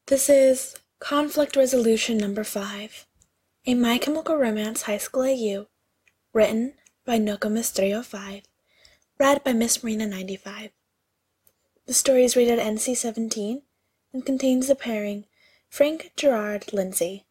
This is Conflict Resolution number 5, a My Chemical Romance High School AU, written by Nokomis305, read by Miss Marina95. The story is rated NC-17 and contains the pairing Frank, Gerard, Lindsay.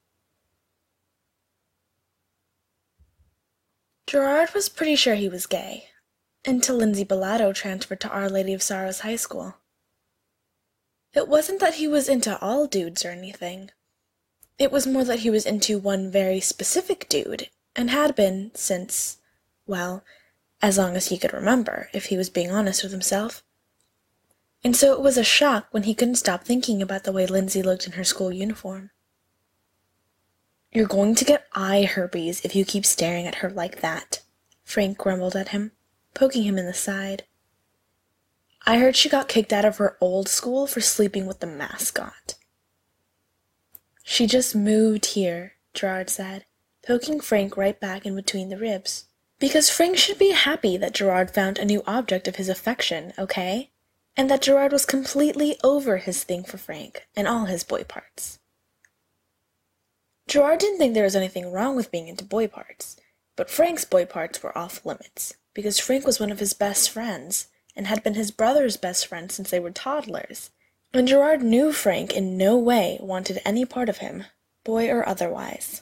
Gerard was pretty sure he was gay, until Lindsay Bellato transferred to Our Lady of Sorrows High School. It wasn't that he was into all dudes or anything. It was more that he was into one very specific dude, and had been since, well, as long as he could remember, if he was being honest with himself. And so it was a shock when he couldn't stop thinking about the way Lindsay looked in her school uniform. "You're going to get eye herpes if you keep staring at her like that," Frank grumbled at him, poking him in the side. "I heard she got kicked out of her old school for sleeping with the mascot." "She just moved here," Gerard said, poking Frank right back in between the ribs. Because Frank should be happy that Gerard found a new object of his affection, okay? And that Gerard was completely over his thing for Frank and all his boy parts. Gerard didn't think there was anything wrong with being into boy parts, but Frank's boy parts were off limits, because Frank was one of his best friends, and had been his brother's best friend since they were toddlers, and Gerard knew Frank in no way wanted any part of him, boy or otherwise.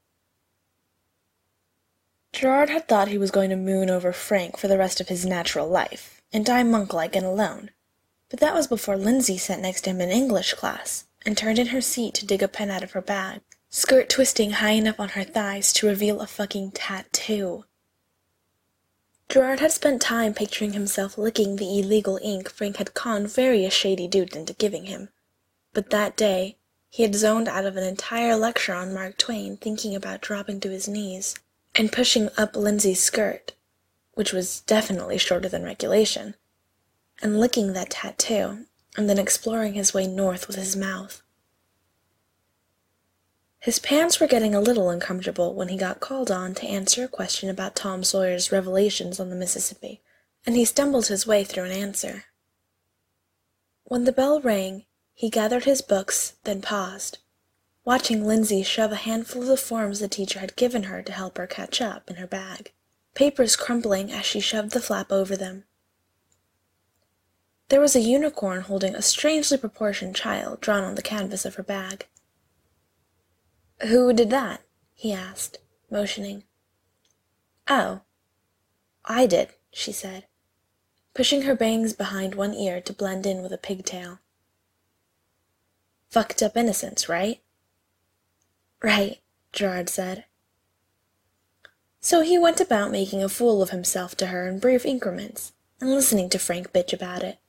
Gerard had thought he was going to moon over Frank for the rest of his natural life, and die monk-like and alone, but that was before Lindsay sat next to him in English class, and turned in her seat to dig a pen out of her bag, skirt twisting high enough on her thighs to reveal a fucking tattoo. Gerard had spent time picturing himself licking the illegal ink Frank had conned various shady dudes into giving him. But that day, he had zoned out of an entire lecture on Mark Twain thinking about dropping to his knees and pushing up Lindsay's skirt, which was definitely shorter than regulation, and licking that tattoo, and then exploring his way north with his mouth. His pants were getting a little uncomfortable when he got called on to answer a question about Tom Sawyer's revelations on the Mississippi, and he stumbled his way through an answer. When the bell rang, he gathered his books, then paused, watching Lindsay shove a handful of the forms the teacher had given her to help her catch up in her bag, papers crumpling as she shoved the flap over them. There was a unicorn holding a strangely proportioned child drawn on the canvas of her bag. "Who did that?" he asked, motioning. "Oh, I did," she said, pushing her bangs behind one ear to blend in with a pigtail. "Fucked up innocence, right?" "Right," Gerard said. So he went about making a fool of himself to her in brief increments, and listening to Frank bitch about it.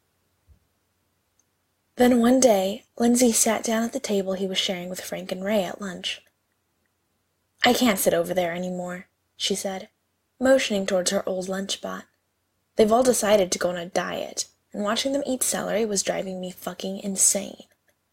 Then one day, Lindsay sat down at the table he was sharing with Frank and Ray at lunch. "I can't sit over there any more," she said, motioning towards her old lunch spot. "They've all decided to go on a diet, and watching them eat celery was driving me fucking insane."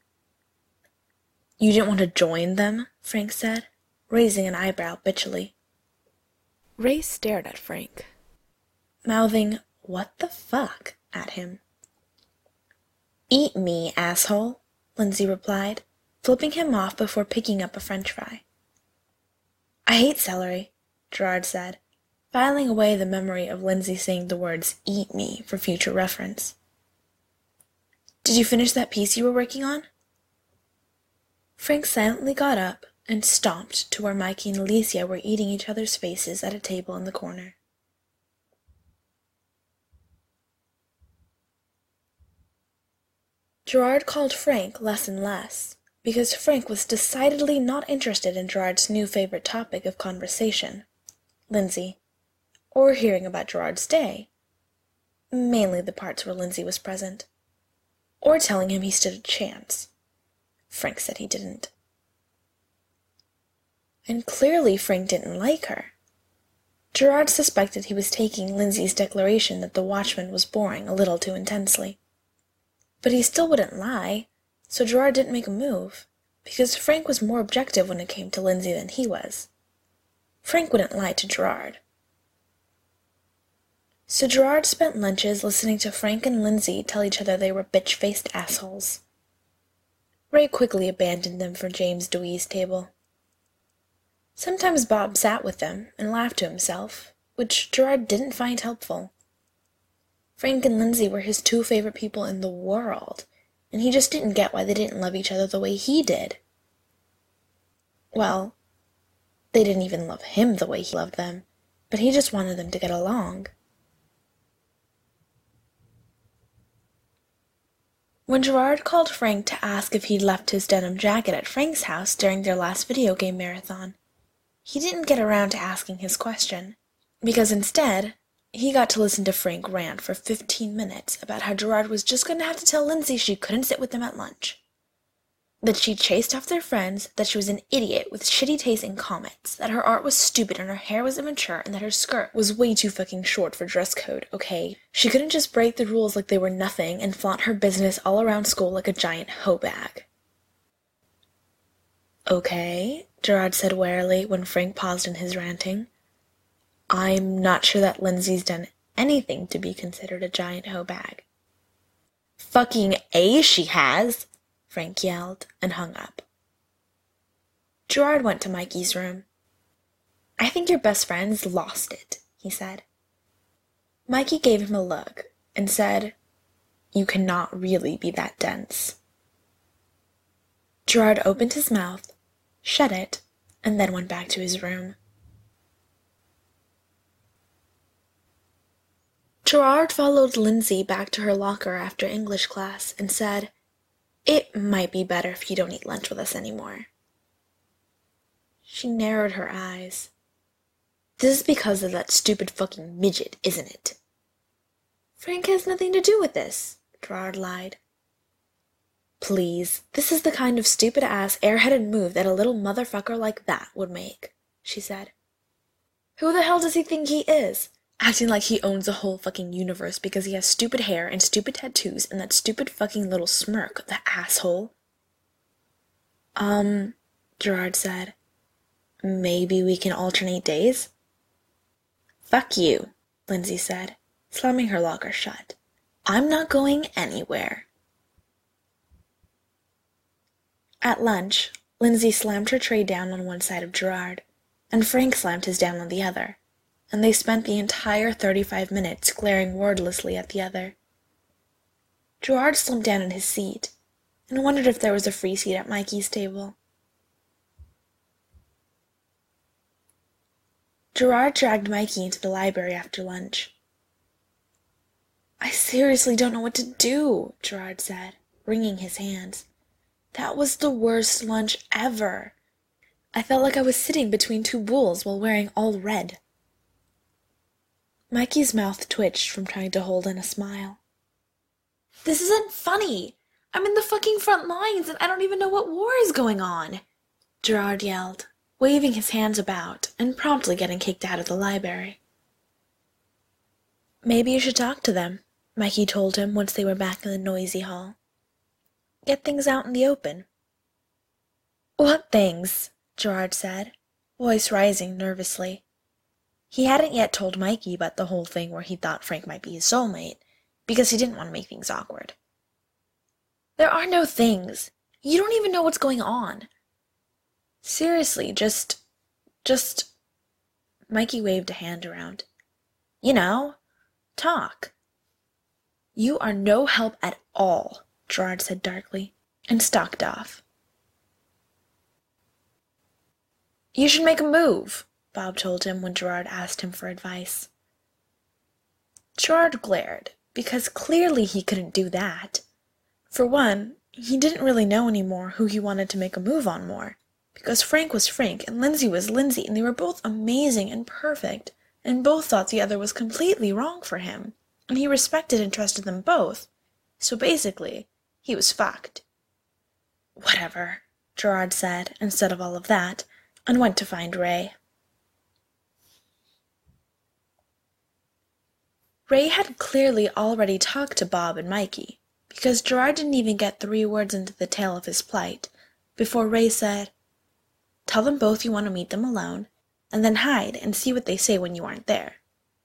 "You didn't want to join them?" Frank said, raising an eyebrow bitchily. Ray stared at Frank, mouthing, "What the fuck?" at him. "Eat me, asshole," Lindsay replied, flipping him off before picking up a french fry. "I hate celery," Gerard said, filing away the memory of Lindsay saying the words "eat me" for future reference. "Did you finish that piece you were working on?" Frank silently got up and stomped to where Mikey and Alicia were eating each other's faces at a table in the corner. Gerard called Frank less and less, because Frank was decidedly not interested in Gerard's new favorite topic of conversation, Lindsay, or hearing about Gerard's day, mainly the parts where Lindsay was present, or telling him he stood a chance. Frank said he didn't. And clearly Frank didn't like her. Gerard suspected he was taking Lindsay's declaration that the Watchman was boring a little too intensely. But he still wouldn't lie, so Gerard didn't make a move, because Frank was more objective when it came to Lindsay than he was. Frank wouldn't lie to Gerard. So Gerard spent lunches listening to Frank and Lindsay tell each other they were bitch-faced assholes. Ray quickly abandoned them for James Dewey's table. Sometimes Bob sat with them and laughed to himself, which Gerard didn't find helpful. Frank and Lindsay were his two favorite people in the world, and he just didn't get why they didn't love each other the way he did. Well, they didn't even love him the way he loved them, but he just wanted them to get along. When Gerard called Frank to ask if he'd left his denim jacket at Frank's house during their last video game marathon, he didn't get around to asking his question, because instead, he got to listen to Frank rant for 15 minutes about how Gerard was just going to have to tell Lindsay she couldn't sit with them at lunch. That she chased off their friends, that she was an idiot with shitty taste in comics, that her art was stupid and her hair was immature, and that her skirt was way too fucking short for dress code, okay? She couldn't just break the rules like they were nothing and flaunt her business all around school like a giant hoe bag. Okay, Gerard said warily when Frank paused in his ranting. I'm not sure that Lindsay's done anything to be considered a giant hoe bag. Fucking A, she has! Frank yelled and hung up. Gerard went to Mikey's room. I think your best friend's lost it, he said. Mikey gave him a look and said, You cannot really be that dense. Gerard opened his mouth, shut it, and then went back to his room. Gerard followed Lindsay back to her locker after English class and said, It might be better if you don't eat lunch with us anymore. She narrowed her eyes. This is because of that stupid fucking midget, isn't it? Frank has nothing to do with this, Gerard lied. Please, this is the kind of stupid-ass, airheaded move that a little motherfucker like that would make, she said. Who the hell does he think he is? Acting like he owns the whole fucking universe because he has stupid hair and stupid tattoos and that stupid fucking little smirk, the asshole. Gerard said. Maybe we can alternate days? Fuck you, Lindsay said, slamming her locker shut. I'm not going anywhere. At lunch, Lindsay slammed her tray down on one side of Gerard, and Frank slammed his down on the other, and they spent the entire 35 minutes glaring wordlessly at the other. Gerard slumped down in his seat, and wondered if there was a free seat at Mikey's table. Gerard dragged Mikey into the library after lunch. I seriously don't know what to do, Gerard said, wringing his hands. That was the worst lunch ever. I felt like I was sitting between two bulls while wearing all red. Mikey's mouth twitched from trying to hold in a smile. This isn't funny. I'm in the fucking front lines and I don't even know what war is going on, Gerard yelled, waving his hands about and promptly getting kicked out of the library. Maybe you should talk to them, Mikey told him once they were back in the noisy hall. Get things out in the open. What things? Gerard said, voice rising nervously. He hadn't yet told Mikey about the whole thing where he thought Frank might be his soulmate, because he didn't want to make things awkward. There are no things. You don't even know what's going on. Seriously, just... Mikey waved a hand around. You know, talk. You are no help at all, Gerard said darkly, and stalked off. You should make a move, Bob told him when Gerard asked him for advice. Gerard glared, because clearly he couldn't do that. For one, he didn't really know anymore who he wanted to make a move on more, because Frank was Frank and Lindsay was Lindsay, and they were both amazing and perfect, and both thought the other was completely wrong for him, and he respected and trusted them both. So basically, he was fucked. Whatever, Gerard said, instead of all of that, and went to find Ray. Ray had clearly already talked to Bob and Mikey, because Gerard didn't even get 3 words into the tale of his plight, before Ray said, Tell them both you want to meet them alone, and then hide and see what they say when you aren't there.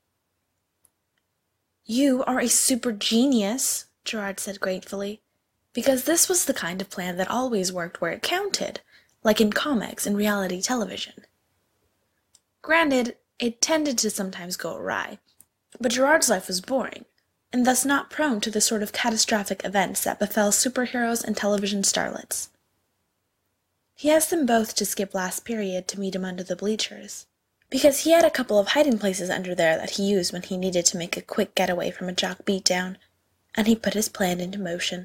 You are a super genius, Gerard said gratefully. because this was the kind of plan that always worked where it counted, like in comics and reality television. Granted, it tended to sometimes go awry, but Gerard's life was boring, and thus not prone to the sort of catastrophic events that befell superheroes and television starlets. He asked them both to skip last period to meet him under the bleachers, because he had a couple of hiding places under there that he used when he needed to make a quick getaway from a jock beatdown, and he put his plan into motion.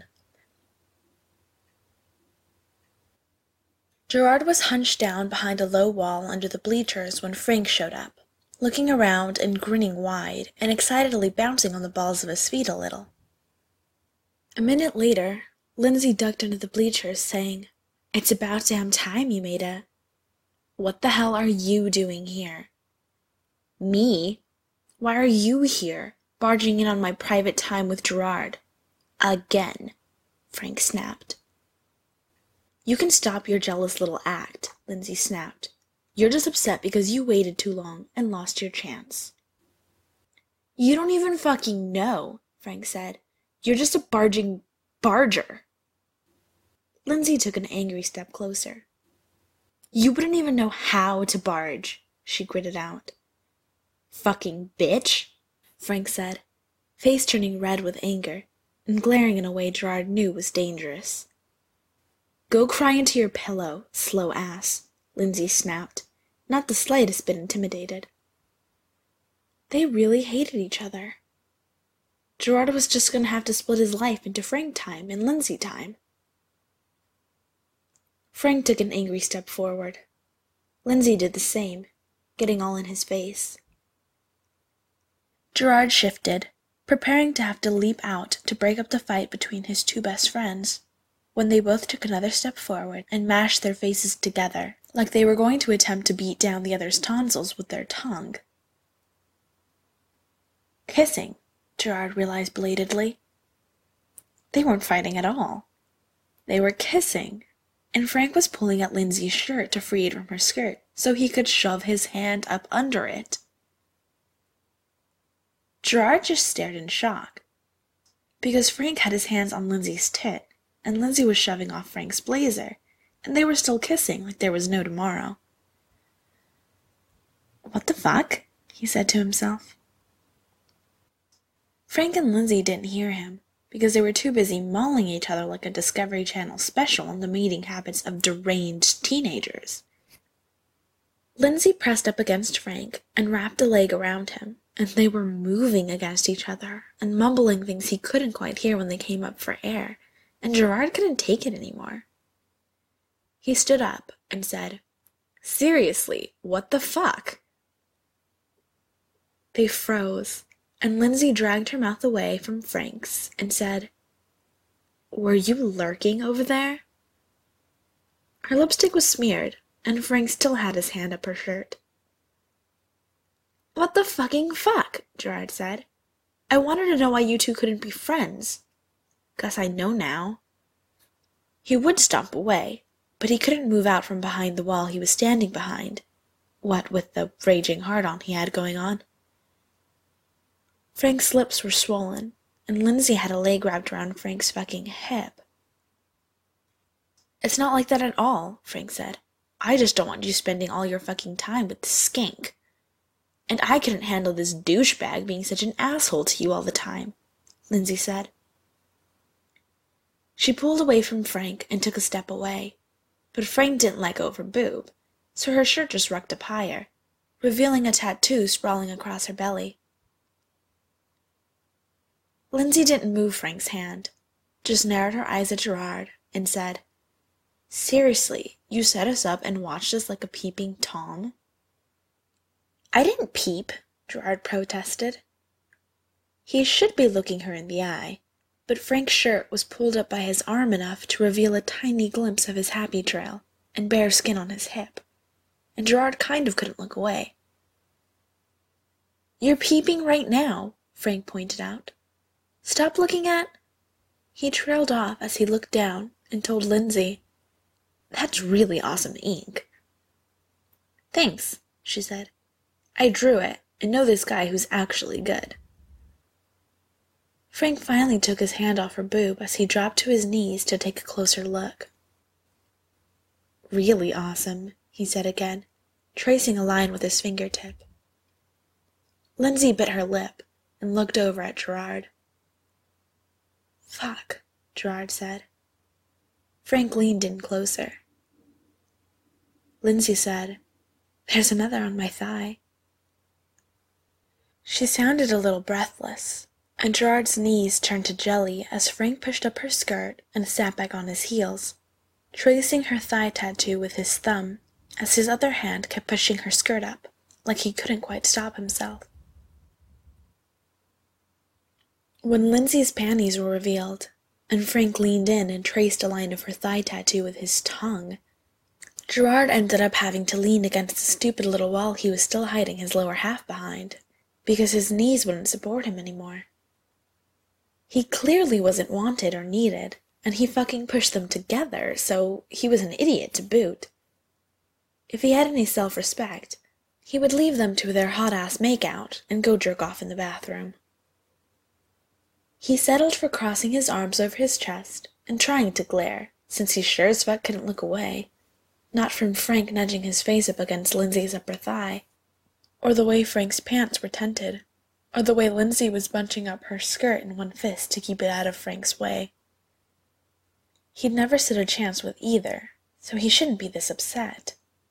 Gerard was hunched down behind a low wall under the bleachers when Frank showed up, looking around and grinning wide and excitedly bouncing on the balls of his feet a little. A minute later, Lindsay ducked under the bleachers, saying, "It's about damn time you made it. What the hell are you doing here?" "Me? Why are you here, barging in on my private time with Gerard? Again," Frank snapped. "You can stop your jealous little act," Lindsay snapped. "You're just upset because you waited too long and lost your chance." "You don't even fucking know," Frank said. "You're just a barging barger." Lindsay took an angry step closer. "You wouldn't even know how to barge," she gritted out. "Fucking bitch," Frank said, face turning red with anger and glaring in a way Gerard knew was dangerous. "Go cry into your pillow, slow ass," Lindsay snapped, not the slightest bit intimidated. They really hated each other. Gerard was just going to have to split his life into Frank time and Lindsay time. Frank took an angry step forward. Lindsay did the same, getting all in his face. Gerard shifted, preparing to have to leap out to break up the fight between his two best friends, when they both took another step forward and mashed their faces together, like they were going to attempt to beat down the other's tonsils with their tongue. Kissing, Gerard realized belatedly. They weren't fighting at all. They were kissing, and Frank was pulling at Lindsay's shirt to free it from her skirt so he could shove his hand up under it. Gerard just stared in shock, because Frank had his hands on Lindsay's tit, and Lindsay was shoving off Frank's blazer, and they were still kissing like there was no tomorrow. "What the fuck?" he said to himself. Frank and Lindsay didn't hear him, because they were too busy mauling each other like a Discovery Channel special on the mating habits of deranged teenagers. Lindsay pressed up against Frank and wrapped a leg around him, and they were moving against each other and mumbling things he couldn't quite hear when they came up for air, and Gerard couldn't take it anymore. He stood up and said, "Seriously, what the fuck?" They froze, and Lindsay dragged her mouth away from Frank's and said, "Were you lurking over there?" Her lipstick was smeared, and Frank still had his hand up her shirt. "What the fucking fuck?" Gerard said. "I wanted to know why you two couldn't be friends. Guess I know now." He would stomp away, but he couldn't move out from behind the wall he was standing behind, what with the raging hard-on he had going on. Frank's lips were swollen, and Lindsay had a leg wrapped around Frank's fucking hip. "It's not like that at all," Frank said. "I just don't want you spending all your fucking time with this skink. And I couldn't handle this douchebag being such an asshole to you all the time," Lindsay said. She pulled away from Frank and took a step away, but Frank didn't let go of her boob, so her shirt just rucked up higher, revealing a tattoo sprawling across her belly. Lindsay didn't move Frank's hand, just narrowed her eyes at Gerard and said, "Seriously, you set us up and watched us like a peeping Tom?" "I didn't peep," Gerard protested. He should be looking her in the eye, but Frank's shirt was pulled up by his arm enough to reveal a tiny glimpse of his happy trail and bare skin on his hip, and Gerard kind of couldn't look away. "You're peeping right now," Frank pointed out. "Stop looking at—" He trailed off as he looked down and told Lindsay, "That's really awesome ink." "Thanks," she said. "I drew it and know this guy who's actually good." Frank finally took his hand off her boob as he dropped to his knees to take a closer look. "Really awesome," he said again, tracing a line with his fingertip. Lindsay bit her lip and looked over at Gerard. "Fuck," Gerard said. Frank leaned in closer. Lindsay said, "There's another on my thigh." She sounded a little breathless, and Gerard's knees turned to jelly as Frank pushed up her skirt and sat back on his heels, tracing her thigh tattoo with his thumb as his other hand kept pushing her skirt up, like he couldn't quite stop himself. When Lindsay's panties were revealed, and Frank leaned in and traced a line of her thigh tattoo with his tongue, Gerard ended up having to lean against the stupid little wall he was still hiding his lower half behind, because his knees wouldn't support him anymore. He clearly wasn't wanted or needed, and he fucking pushed them together, so he was an idiot to boot. If he had any self-respect, he would leave them to their hot-ass make-out and go jerk off in the bathroom. He settled for crossing his arms over his chest and trying to glare, since he sure as fuck couldn't look away, not from Frank nudging his face up against Lindsay's upper thigh, or the way Frank's pants were tented, or the way Lindsay was bunching up her skirt in one fist to keep it out of Frank's way. He'd never stood a chance with either, so he shouldn't be this upset.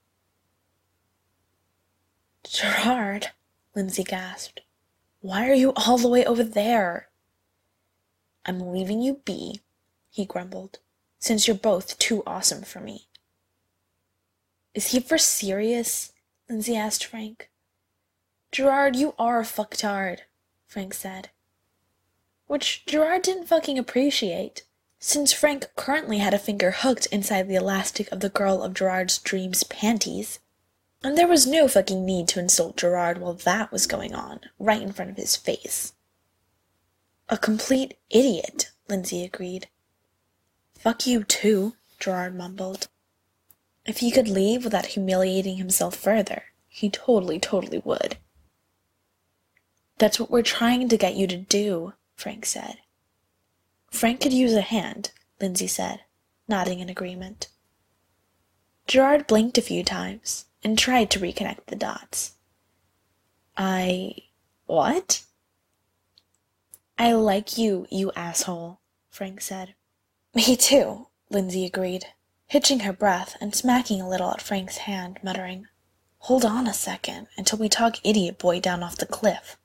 "Gerard," Lindsay gasped, "why are you all the way over there?" "I'm leaving you be," he grumbled, "since you're both too awesome for me." "Is he for serious?" Lindsay asked Frank. "Gerard, you are a fucktard," Frank said. Which Gerard didn't fucking appreciate, since Frank currently had a finger hooked inside the elastic of the girl of Gerard's dreams' panties, and there was no fucking need to insult Gerard while that was going on, right in front of his face. "A complete idiot," Lindsay agreed. "Fuck you too," Gerard mumbled. If he could leave without humiliating himself further, he totally would. "That's what we're trying to get you to do," Frank said. "Frank could use a hand," Lindsay said, nodding in agreement. Gerard blinked a few times and tried to reconnect the dots. What?" "I like you, you asshole," Frank said. "Me too," Lindsay agreed, hitching her breath and smacking a little at Frank's hand, muttering, "Hold on a second until we talk idiot boy down off the cliff."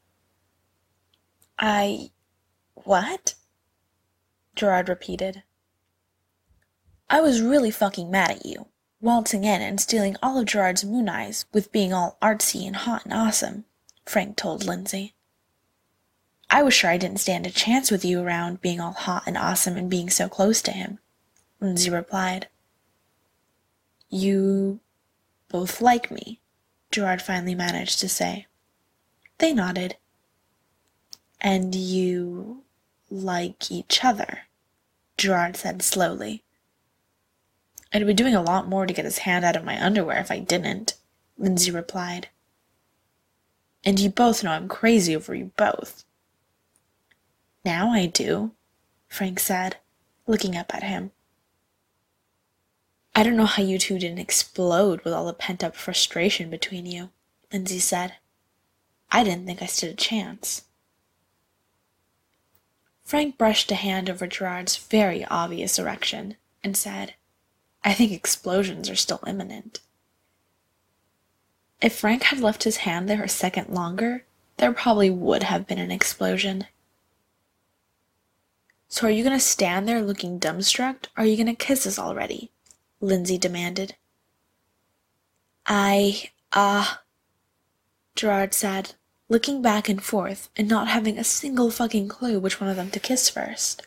What?" Gerard repeated. "I was really fucking mad at you, waltzing in and stealing all of Gerard's moon eyes with being all artsy and hot and awesome," Frank told Lindsay. "I was sure I didn't stand a chance with you around being all hot and awesome and being so close to him," Lindsay replied. "You both like me," Gerard finally managed to say. They nodded. "And you like each other," Gerard said slowly. "I'd be doing a lot more to get his hand out of my underwear if I didn't," Lindsay replied. "And you both know I'm crazy over you both." "Now I do," Frank said, looking up at him. "I don't know how you two didn't explode with all the pent-up frustration between you," Lindsay said. "I didn't think I stood a chance." Frank brushed a hand over Gerard's very obvious erection and said, "I think explosions are still imminent." If Frank had left his hand there a second longer, there probably would have been an explosion. "So are you going to stand there looking dumbstruck, or are you going to kiss us already?" Lindsay demanded. Gerard said, looking back and forth and not having a single fucking clue which one of them to kiss first.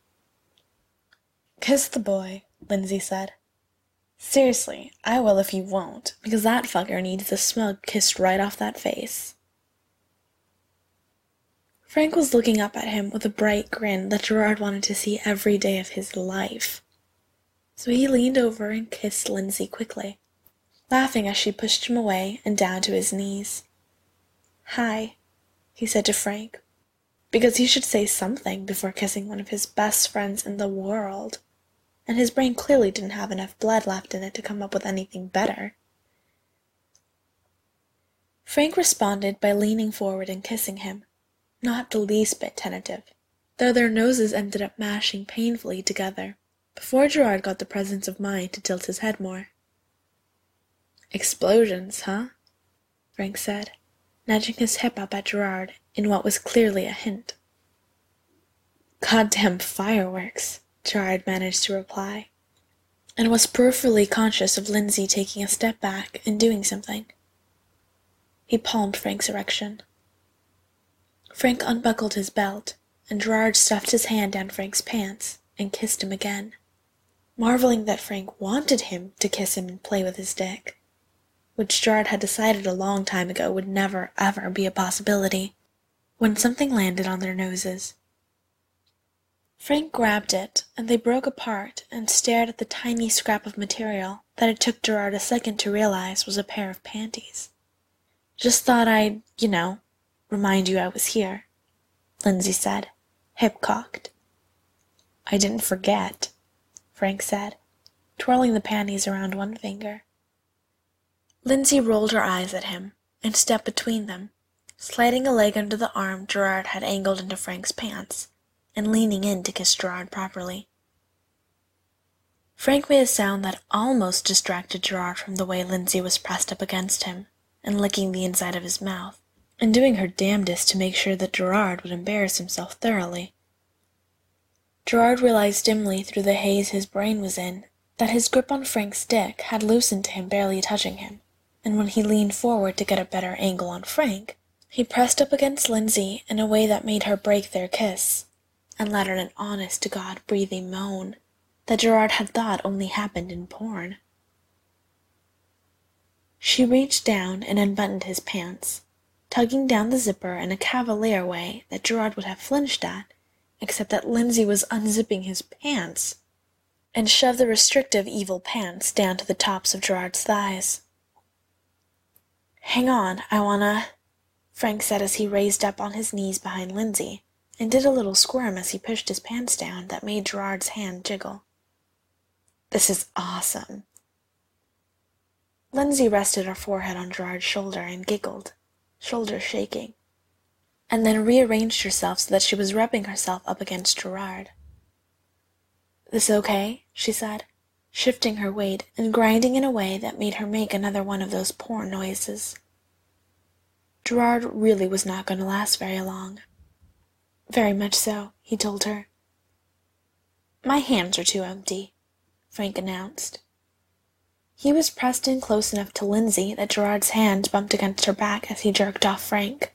"Kiss the boy," Lindsay said. "Seriously, I will if you won't, because that fucker needs the smug kissed right off that face." Frank was looking up at him with a bright grin that Gerard wanted to see every day of his life. So he leaned over and kissed Lindsay quickly, laughing as she pushed him away and down to his knees. "Hi," he said to Frank. because he should say something before kissing one of his best friends in the world, and his brain clearly didn't have enough blood left in it to come up with anything better. Frank responded by leaning forward and kissing him, not the least bit tentative, though their noses ended up mashing painfully together, before Gerard got the presence of mind to tilt his head more. "Explosions, huh?" Frank said, nudging his hip up at Gerard in what was clearly a hint. "Goddamn fireworks," Gerard managed to reply, and was peripherally conscious of Lindsay taking a step back and doing something. He palmed Frank's erection. Frank unbuckled his belt, and Gerard stuffed his hand down Frank's pants and kissed him again, marveling that Frank wanted him to kiss him and play with his dick, which Gerard had decided a long time ago would never, ever be a possibility, when something landed on their noses. Frank grabbed it, and they broke apart and stared at the tiny scrap of material that it took Gerard a second to realize was a pair of panties. "Just thought I'd, remind you I was here," Lindsay said, hip cocked. "I didn't forget," Frank said, twirling the panties around one finger. Lindsay rolled her eyes at him and stepped between them, sliding a leg under the arm Gerard had angled into Frank's pants, and leaning in to kiss Gerard properly. Frank made a sound that almost distracted Gerard from the way Lindsay was pressed up against him and licking the inside of his mouth, and doing her damnedest to make sure that Gerard would embarrass himself thoroughly. Gerard realized dimly through the haze his brain was in that his grip on Frank's dick had loosened to him barely touching him, and when he leaned forward to get a better angle on Frank, he pressed up against Lindsay in a way that made her break their kiss, and let out an honest-to-God breathing moan that Gerard had thought only happened in porn. She reached down and unbuttoned his pants, tugging down the zipper in a cavalier way that Gerard would have flinched at, except that Lindsay was unzipping his pants, and shoved the restrictive evil pants down to the tops of Gerard's thighs. "Hang on, I wanna," Frank said as he raised up on his knees behind Lindsay, and did a little squirm as he pushed his pants down that made Gerard's hand jiggle. "This is awesome." Lindsay rested her forehead on Gerard's shoulder and giggled, shoulder shaking, and then rearranged herself so that she was rubbing herself up against Gerard. "This okay?" she said, shifting her weight and grinding in a way that made her make another one of those porn noises. Gerard really was not going to last very long. "Very much so," he told her. "My hands are too empty," Frank announced. He was pressed in close enough to Lindsay that Gerard's hand bumped against her back as he jerked off Frank.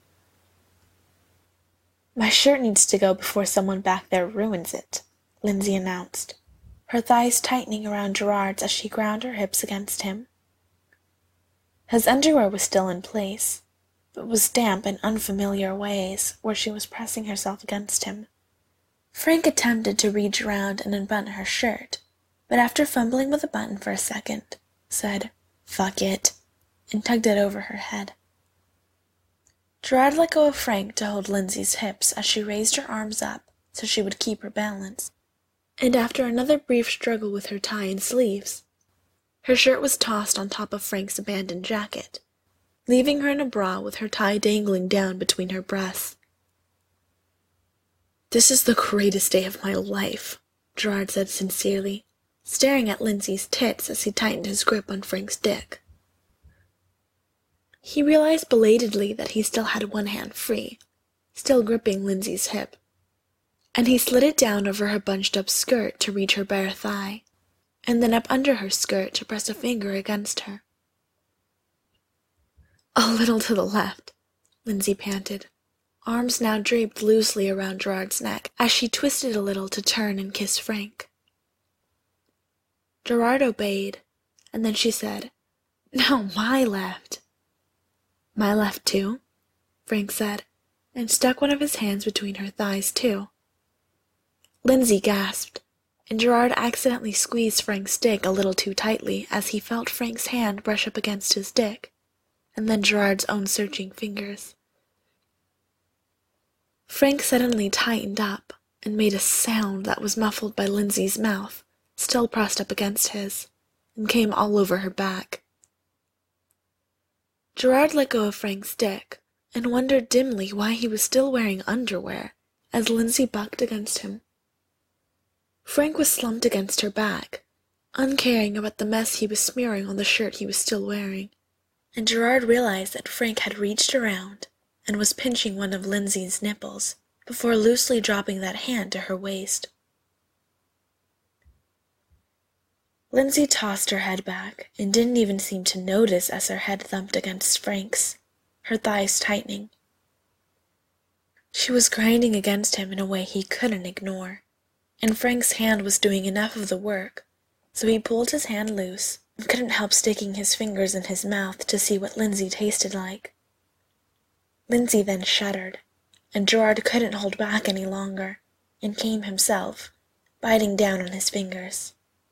"My shirt needs to go before someone back there ruins it," Lindsay announced, her thighs tightening around Gerard's as she ground her hips against him. His underwear was still in place, but was damp in unfamiliar ways where she was pressing herself against him. Frank attempted to reach around and unbutton her shirt, but after fumbling with a button for a second, said, "Fuck it," and tugged it over her head. Gerard let go of Frank to hold Lindsay's hips as she raised her arms up so she would keep her balance, and after another brief struggle with her tie and sleeves, her shirt was tossed on top of Frank's abandoned jacket, leaving her in a bra with her tie dangling down between her breasts. "This is the greatest day of my life," Gerard said sincerely, staring at Lindsay's tits as he tightened his grip on Frank's dick. He realized belatedly that he still had one hand free, still gripping Lindsay's hip, and he slid it down over her bunched-up skirt to reach her bare thigh, and then up under her skirt to press a finger against her. "A little to the left," Lindsay panted, arms now draped loosely around Gerard's neck as she twisted a little to turn and kiss Frank. Gerard obeyed, and then she said, "Now my left." "My left too," Frank said, and stuck one of his hands between her thighs too. Lindsay gasped, and Gerard accidentally squeezed Frank's dick a little too tightly as he felt Frank's hand brush up against his dick, and then Gerard's own searching fingers. Frank suddenly tightened up and made a sound that was muffled by Lindsay's mouth, still pressed up against his, and came all over her back. Gerard let go of Frank's dick and wondered dimly why he was still wearing underwear as Lindsay bucked against him. Frank was slumped against her back, uncaring about the mess he was smearing on the shirt he was still wearing, and Gerard realized that Frank had reached around and was pinching one of Lindsay's nipples before loosely dropping that hand to her waist. Lindsay tossed her head back and didn't even seem to notice as her head thumped against Frank's, her thighs tightening. She was grinding against him in a way he couldn't ignore, and Frank's hand was doing enough of the work, so he pulled his hand loose and couldn't help sticking his fingers in his mouth to see what Lindsay tasted like. Lindsay then shuddered, and Gerard couldn't hold back any longer, and came himself, biting down on his fingers.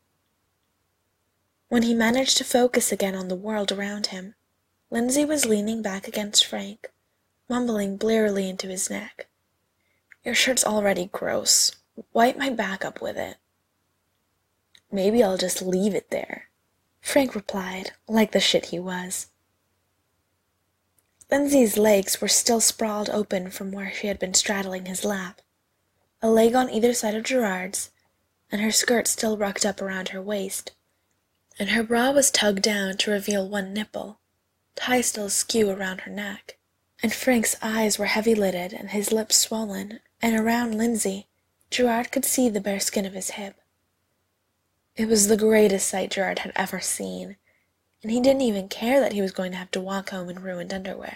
When he managed to focus again on the world around him, Lindsay was leaning back against Frank, mumbling blearily into his neck. "Your shirt's already gross. Wipe my back up with it." "Maybe I'll just leave it there," Frank replied, like the shit he was. Lindsay's legs were still sprawled open from where she had been straddling his lap, a leg on either side of Gerard's, and her skirt still rucked up around her waist, and her bra was tugged down to reveal one nipple, tie still askew around her neck, and Frank's eyes were heavy-lidded and his lips swollen, and around Lindsay, Gerard could see the bare skin of his hip. It was the greatest sight Gerard had ever seen, and he didn't even care that he was going to have to walk home in ruined underwear.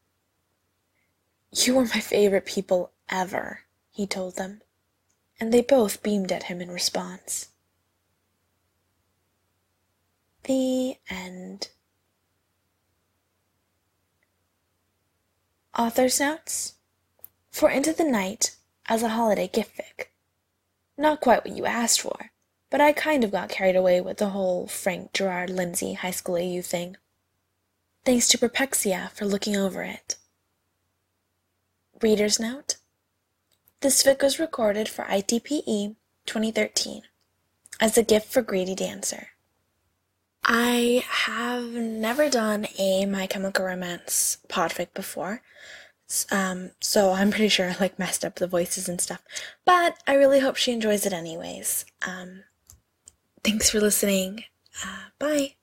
"You were my favorite people ever," he told them, and they both beamed at him in response. The end. Author's notes for Into the Night as a holiday gift fic. Not quite what you asked for, but I kind of got carried away with the whole Frank, Gerard, Lindsay, high school AU thing. Thanks to Perpexia for looking over it. Reader's note: this fic was recorded for ITPE 2013 as a gift for Greedy Dancer. I have never done a My Chemical Romance podfic before, so I'm pretty sure I messed up the voices and stuff, but I really hope she enjoys it anyways. Thanks for listening. Bye.